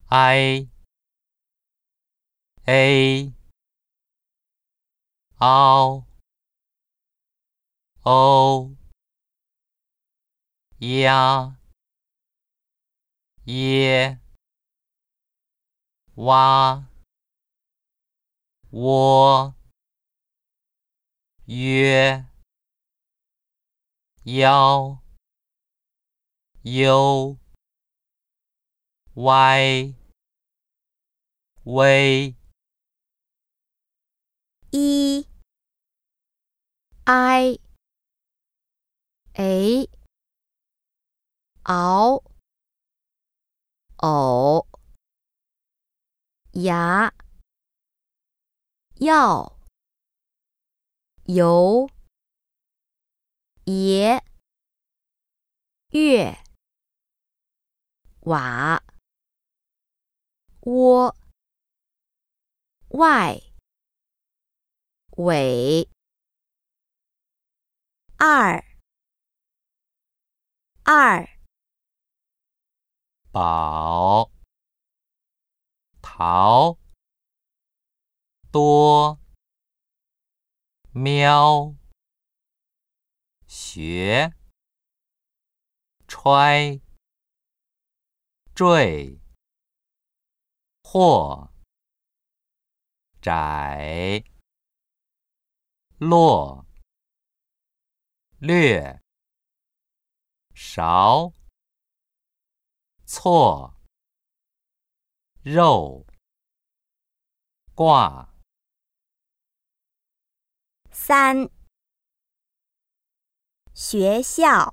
I A O O 呀耶哇窝约腰优歪微 E I A 嗷偶牙要油爷月瓦窝外尾二宝桃多喵学揣坠或窄落略勺错肉挂 3学校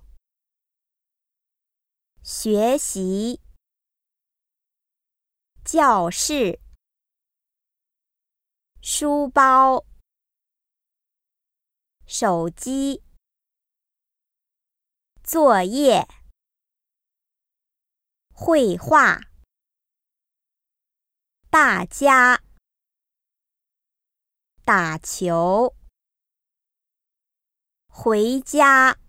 学习教室书包手机作业绘画大家打球回家